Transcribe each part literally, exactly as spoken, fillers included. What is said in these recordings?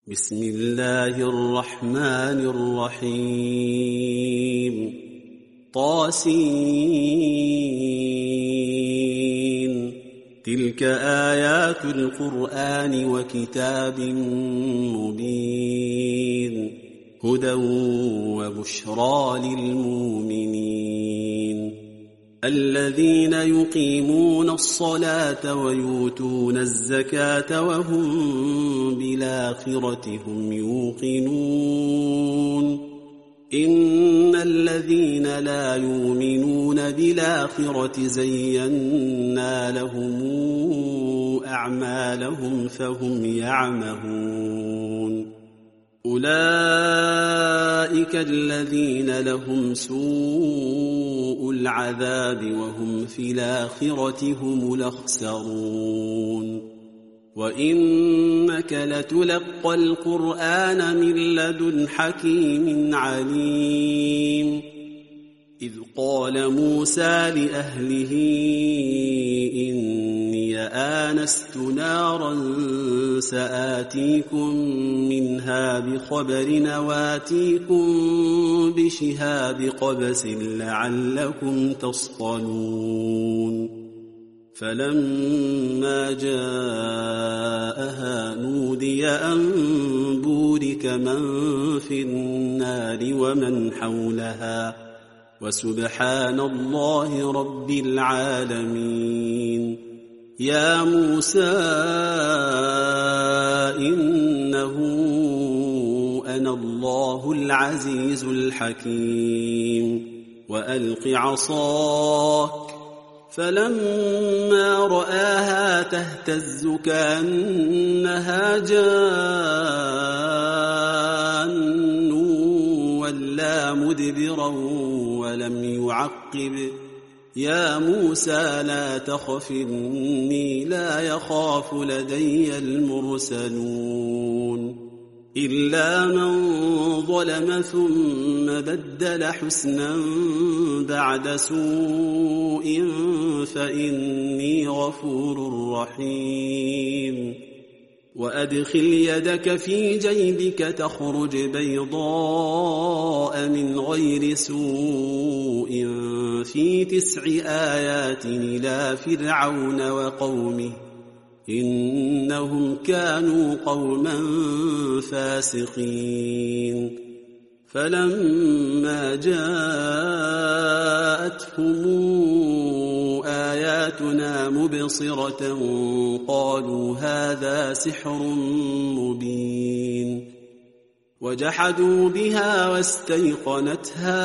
بسم الله الرحمن الرحيم طاسين تلك آيات القرآن وكتاب مبين هدى وبشرى للمؤمنين الذين يقيمون الصلاة ويؤتون الزكاة وهم بالآخرة هم يوقنون إن الذين لا يؤمنون بالآخرة زينا لهم أعمالهم فهم يعمهون أولئك الذين لهم سوء العذاب وهم في الآخرة هم الأخسرون وإنك لتلقى القرآن من لدن حكيم عليم إذ قال موسى لأهله إني آنست نارا سآتيكم منها بخبر وآتيكم بشهاب قبس لعلكم تصطلون فلما جاءها نودي أن بورك من في النار ومن حولها وسبحان الله رب العالمين يا موسى إنه أنا الله العزيز الحكيم وألق عصاك فلما رآها تهتز كأنها جان ولا مدبرا ولم يعقب يا موسى لا تخف إني لا يخاف لدي المرسلون إلا من ظلم ثم بدل حسنا بعد سوء فإني غفور رحيم وأدخل يدك في جيبك تخرج بيضاء من غير سوء في تسع آيات إلى فرعون وقومه إنهم كانوا قوما فاسقين فلما جاءتهم آياتنا مبصرة قالوا هذا سحر مبين وجحدوا بها واستيقنتها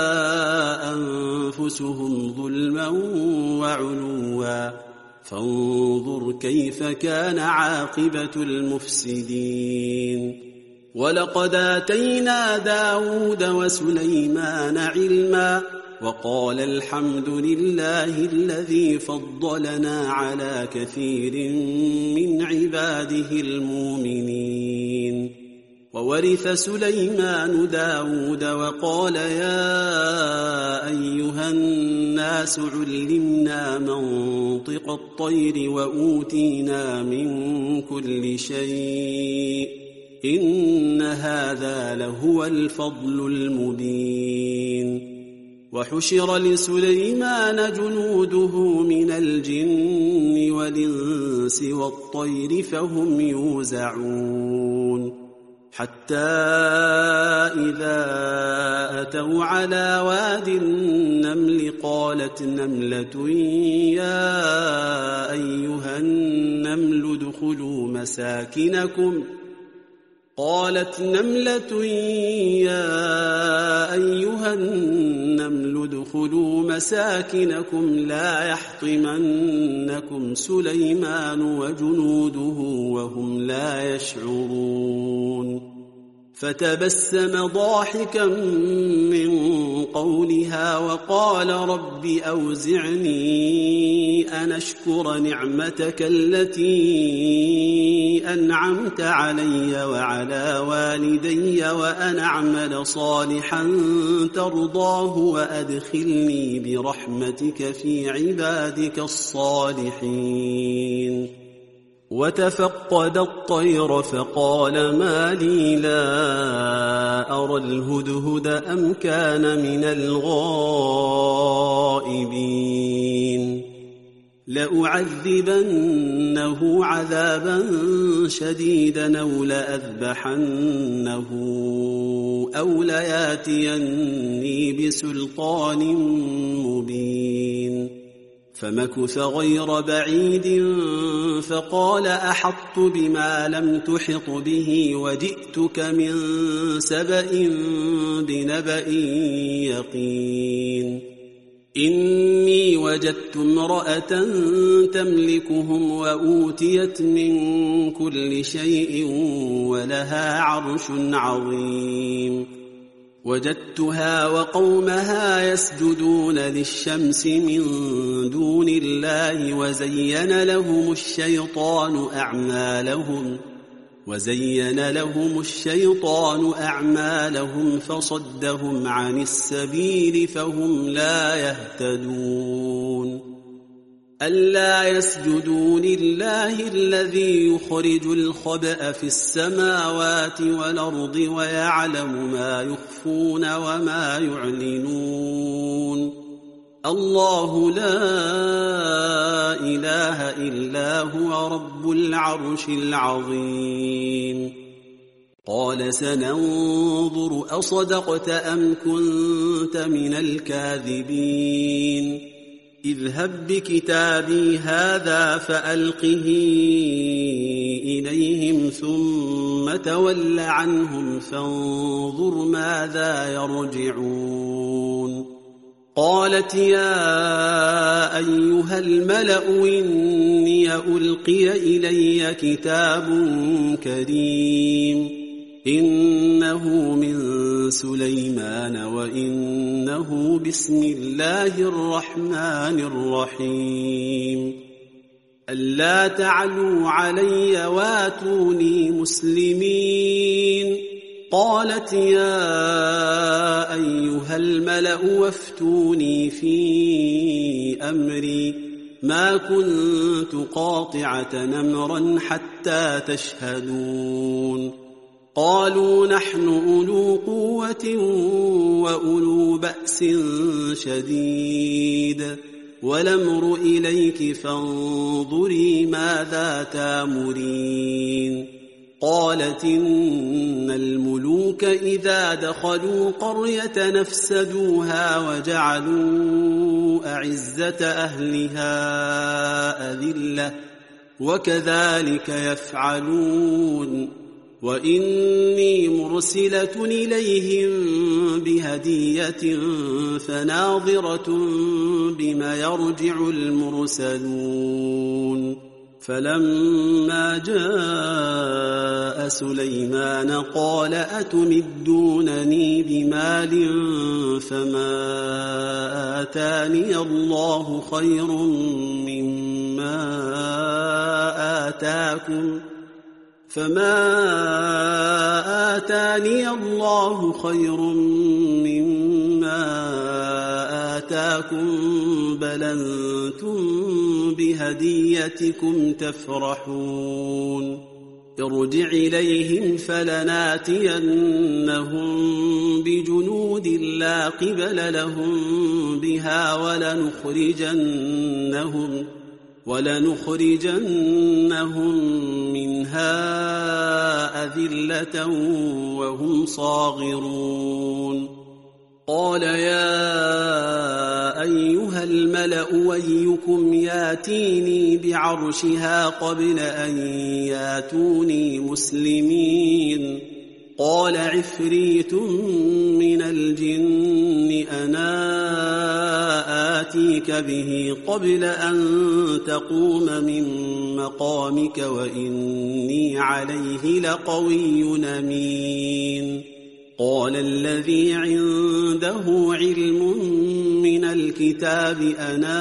أنفسهم ظلما وعلوا فانظر كيف كان عاقبة المفسدين ولقد آتينا داود وسليمان علما وقال الحمد لله الذي فضلنا على كثير من عباده المؤمنين وورث سليمان داود وقال يا أيها الناس علمنا منطق الطير وأوتينا من كل شيء إن هذا لهو الفضل المبين وحشر لسليمان جنوده من الجن والإنس والطير فهم يوزعون حتى إذا أتوا على واد النمل قالت نملة يا أيها النمل ادخلوا مساكنكم قالت نملة يا أيها النمل ادخلوا مساكنكم لا يحطمنكم سليمان وجنوده وهم لا يشعرون فتبسم ضاحكا من قولها وقال رب أوزعني أن أشكر نعمتك التي أنعمت علي وعلى والدي وأن أعمل صالحا ترضاه وأدخلني برحمتك في عبادك الصالحين وتفقد الطير فقال ما لي لا أرى الهدهد أم كان من الغائبين لأعذبنه عذابا شديدا أو لأذبحنه أو لياتيني بسلطان مبين فمكث غير بعيد فقال أحطت بما لم تحط به وجئتك من سبأ بنبأ يقين إني وجدت امرأة تملكهم وأوتيت من كل شيء ولها عرش عظيم وجدتها وقومها يسجدون للشمس من دون الله وزين لهم الشيطان أعمالهم وزين لهم الشيطان أعمالهم فصدهم عن السبيل فهم لا يهتدون ألا يسجدوا لله الذي يخرج الخبأ في السماوات والأرض ويعلم ما يخفون وما يعلنون الله لا إله إلا هو رب العرش العظيم قال سننظر أصدقت أم كنت من الكاذبين اذهب بكتابي هذا فألقه إليهم ثم تول عنهم فانظر ماذا يرجعون قالت يا أيها الملأ إني ألقي إلي كتاب كريم إنه من سليمان وإنه بسم الله الرحمن الرحيم ألا تعلوا علي واتوني مسلمين قالت يا أيها الملأ وافتوني في أمري ما كنت قاطعة أمرا حتى تشهدون قالوا نحن أولو قوة وأولو بأس شديد والأمر إليك فانظري ماذا تامرين قالت إن الملوك إذا دخلوا قرية نفسدوها وجعلوا أعزة أهلها أذلة وكذلك يفعلون وإني مرسلة إليهم بهدية فناظرة بما يرجع المرسلون فلما جاء سليمان قال أتمدونني بمال فما آتاني الله خير مما آتاكم فما آتاني الله خير مما آتاكم بل أنتم بهديتكم تفرحون ارجع إليهم فلناتينهم بجنود لا قبل لهم بها ولنخرجنهم ولنخرجنهم منها أذلة وهم صاغرون قال يا أيها الملأ أيكم ياتيني بعرشها قبل أن ياتوني مسلمين قال عفريت من الجن أنا آتيك به قبل أن تقوم من مقامك وإني عليه لقوي أمين قال الذي عنده علم من الكتاب أنا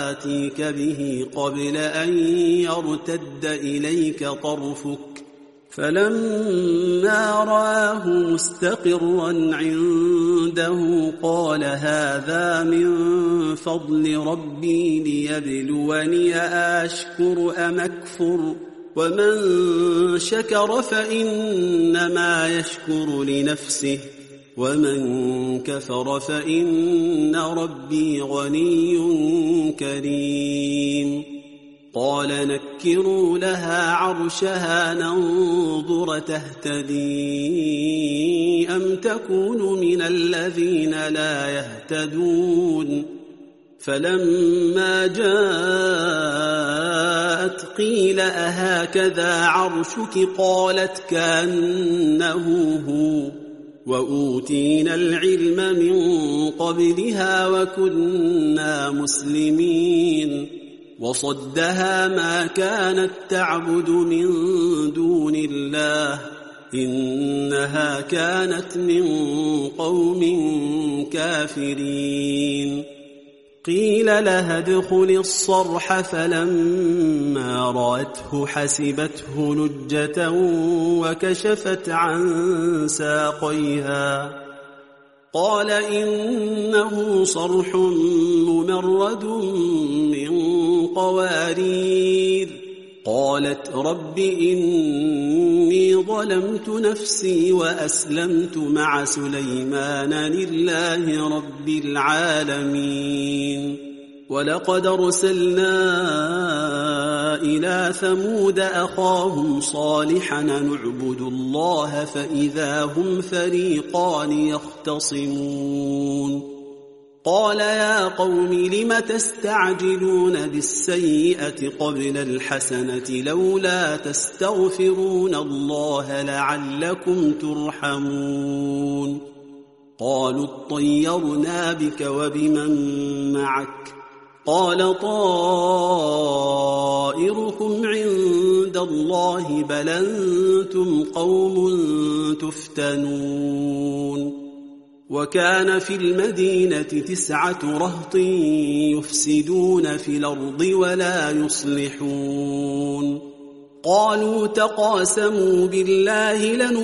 آتيك به قبل أن يرتد إليك طرفك فلما رآه مستقرا عنده قال هذا من فضل ربي ليبلوني أشكر أم أكفر ومن شكر فإنما يشكر لنفسه ومن كفر فإن ربي غني كريم. قال نكروا لها عرشها ننظر تهتدي أم تكون من الذين لا يهتدون. فلما جاءت قيل أهكذا عرشك قالت كأنه هو وأوتينا العلم من قبلها وكنا مسلمين. وصدها ما كانت تعبد من دون الله إنها كانت من قوم كافرين. قيل لها ادخل الصرح فلما رأته حسبته لجة وكشفت عن ساقيها قال إنه صرح ممرد من قوارير. قالت رب إني ظلمت نفسي وأسلمت مع سليمان لله رب العالمين. ولقد أرسلنا إلى ثمود أخاهم صالحا نعبد الله فإذا هم فريقان يختصمون. قال يا قوم لم تستعجلون بالسيئة قبل الحسنة لولا تستغفرون الله لعلكم ترحمون. قالوا اطيرنا بك وبمن معك قال طائركم عند الله بل أنتم قوم تفتنون. وكان في المدينة تسعة رهط يفسدون في الأرض ولا يصلحون. قالوا تقاسموا بالله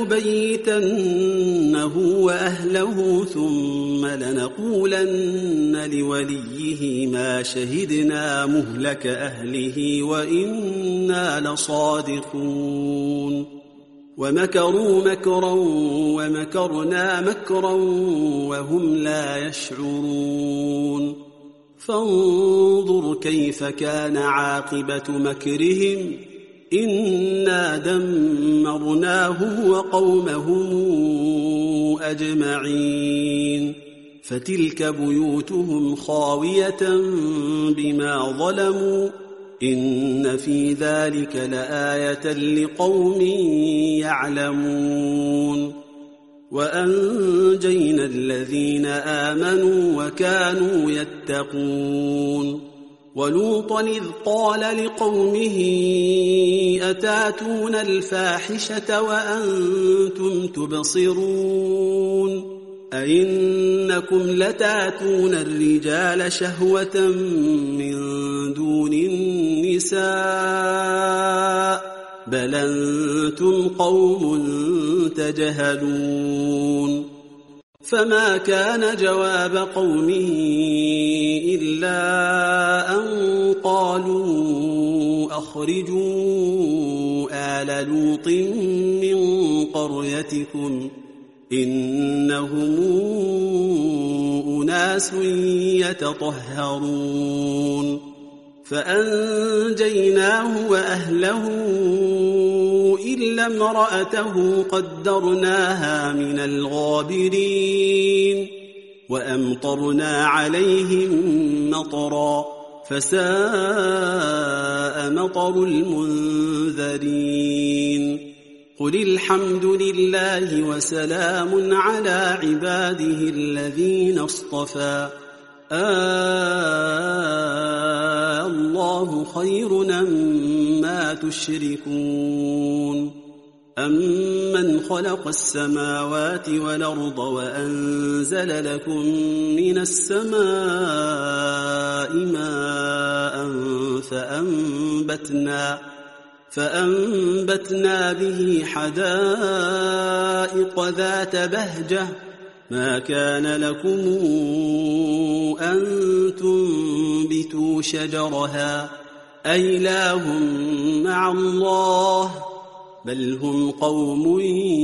لنبيتنه وأهله ثم لنقولن لوليه ما شهدنا مهلك أهله وإنا لصادقون. ومكروا مكرا ومكرنا مكرا وهم لا يشعرون. فانظر كيف كان عاقبة مكرهم إنا دمرناهم وقومهم أجمعين. فتلك بيوتهم خاوية بما ظلموا إن في ذلك لآية لقوم يعلمون. وأنجينا الذين آمنوا وكانوا يتقون. ولوطا إذ قال لقومه أتاتون الفاحشة وأنتم تبصرون أئنكم لتاتون الرجال شهوة من دون النساء بل أنتم قوم تجهلون. فما كان جواب قومه إلا أن قالوا أخرجوا آل لوط من قريتكم إنهم أناس يتطهرون. فأنجيناه وأهله إلا امرأته قدرناها من الغابرين. وأمطرنا عليهم مطرا فساء مطر المنذرين. قل الحمد لله وسلام على عباده الذين اصطفى آه الله خير أما تشركون. أمن خلق السماوات والأرض وأنزل لكم من السماء ماء فأنبتنا فأنبتنا به حدائق ذات بهجة ما كان لكم أن تنبتوا شجرها أإله مع الله بل هم قوم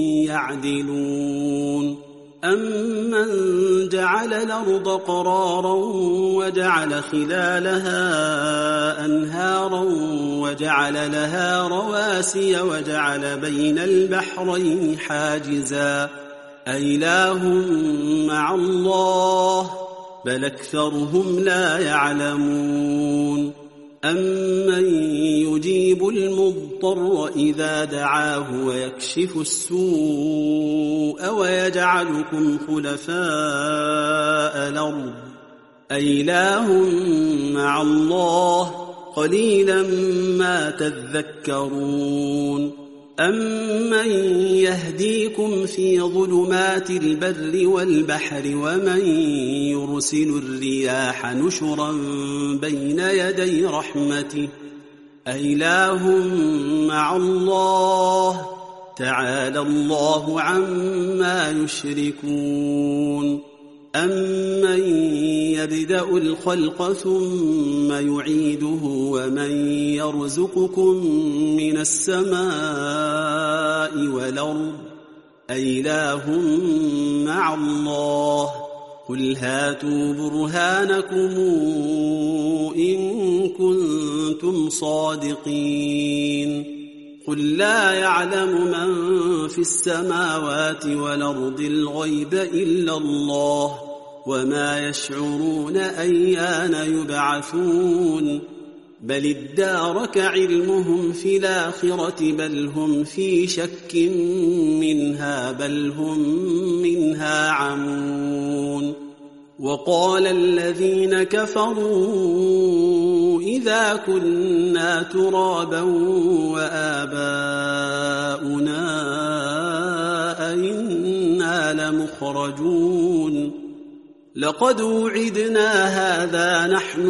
يعدلون أمن جعل الأرض قرارا وجعل خلالها أنهارا وجعل لها رواسي وجعل بين البحرين حاجزا أإله مع الله بل أكثرهم لا يعلمون أمن يجيب المضطر إذا دعاه ويكشف السوء ويجعلكم خلفاء الأرض أإله مع الله قليلا ما تذكرون أمن يهديكم في ظلمات البر والبحر ومن يرسل الرياح نشرا بين يدي رحمته أإله مع الله تعالى الله عما يشركون أمن يبدأ الخلق ثم يعيده ومن يرزقكم من السماء والأرض أإله مع الله قل هاتوا برهانكم إن كنتم صادقين قل لا يعلم من في السماوات والأرض الغيب إلا الله وما يشعرون أيان يبعثون بل ادارك علمهم في الآخرة بل هم في شك منها بل هم منها عمون وقال الذين كفروا إذا كنا ترابا وآباؤنا أئنا لمخرجون لقد وعدنا هذا نحن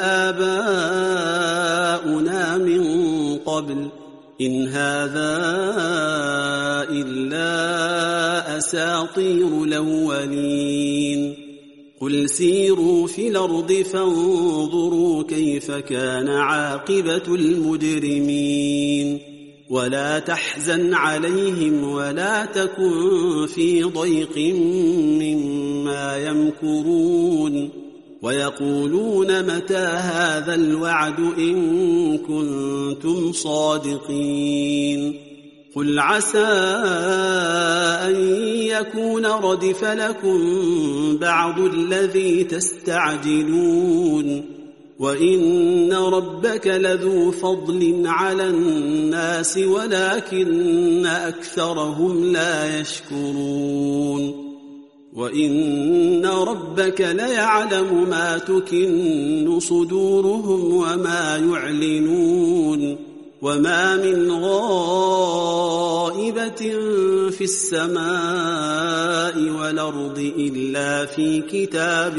وآباؤنا من قبل إن هذا إلا أساطير الأولين قل سيروا في الأرض فانظروا كيف كان عاقبة المجرمين ولا تحزن عليهم ولا تكن في ضيق مما يمكرون ويقولون متى هذا الوعد إن كنتم صادقين قل عسى أن يكون ردف لكم بعض الذي تستعجلون وإن ربك لذو فضل على الناس ولكن أكثرهم لا يشكرون وإن ربك ليعلم ما تكن صدورهم وما يعلنون وما من غائبة في السماء والأرض إلا في كتاب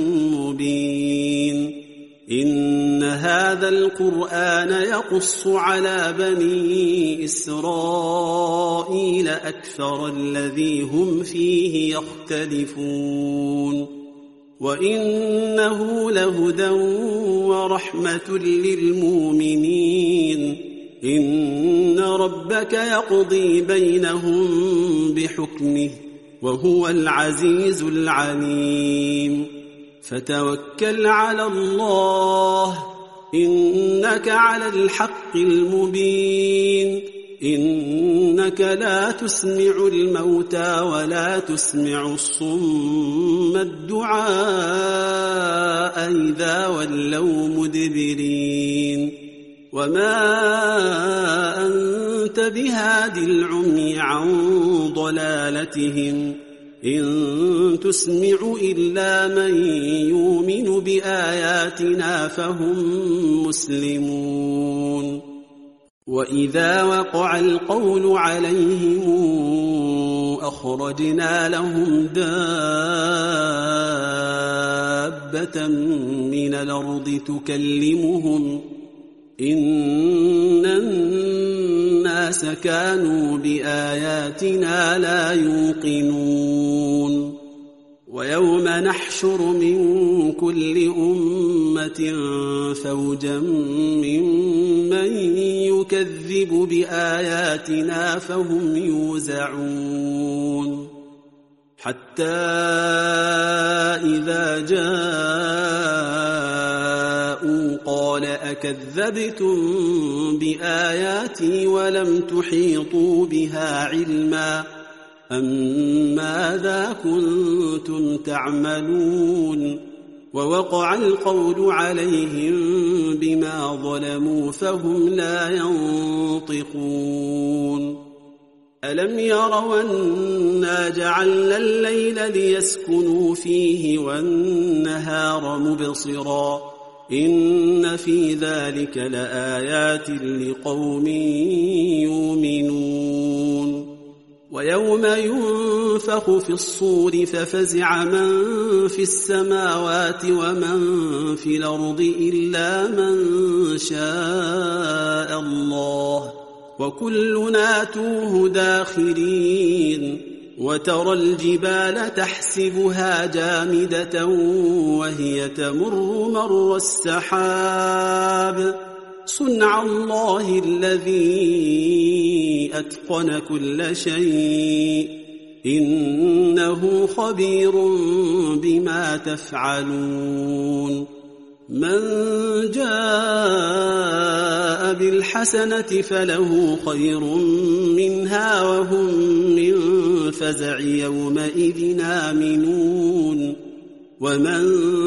مبين إن هذا القرآن يقص على بني إسرائيل أكثر الذي هم فيه يختلفون وإنه لهدى ورحمة للمؤمنين إن ربك يقضي بينهم بحكمه وهو العزيز العليم فتوكل على الله إنك على الحق المبين إنك لا تسمع الموتى ولا تسمع الصم الدعاء إذا ولوا مدبرين وما أنت بهاد العمي عن ضلالتهم إن تسمع إلا من يؤمن بآياتنا فهم مسلمون وإذا وقع القول عليهم أخرجنا لهم دابة من الأرض تكلمهم إن الناس كانوا بآياتنا لا يوقنون ويوم نحشر من كل أمة فوجا ممن يكذب بآياتنا فهم يوزعون حتى إذا جاءوا قال أكذبتم بآياتي ولم تحيطوا بها علما أم ماذا كنتم تعملون ووقع القول عليهم بما ظلموا فهم لا ينطقون ألم يروا أنا جعلنا الليل ليسكنوا فيه والنهار مبصرا إن في ذلك لآيات لقوم يؤمنون ويوم ينفخ في الصور ففزع من في السماوات ومن في الأرض إلا من شاء الله وكلنا آتوه داخرين وترى الجبال تحسبها جامدة وهي تمر مر السحاب صنع الله الذي أتقن كل شيء إنه خبير بما تفعلون من جاء بالحسنة فله خير منها وهم من فزع يومئذ آمنون ومن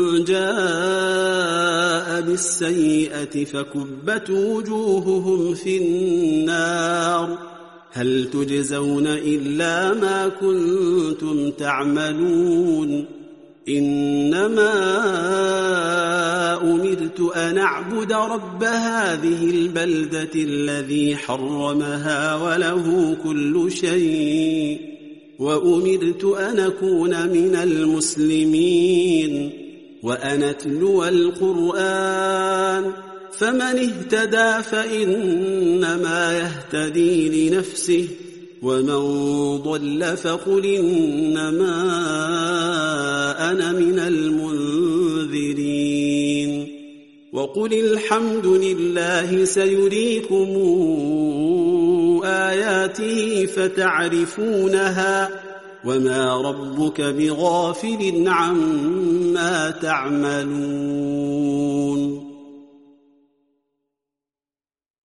جاء بالسيئة فكبت وجوههم في النار هل تجزون إلا ما كنتم تعملون إنما أمرت أن أعبد رب هذه البلدة الذي حرمها وله كل شيء وأمرت أن أكون من المسلمين وأن أتلو القرآن فمن اهتدى فإنما يهتدي لنفسه ومن ضل فقل إنما أنا من المنذرين وقل الحمد لله سيريكم آياته فتعرفونها وما ربك بغافل عما تعملون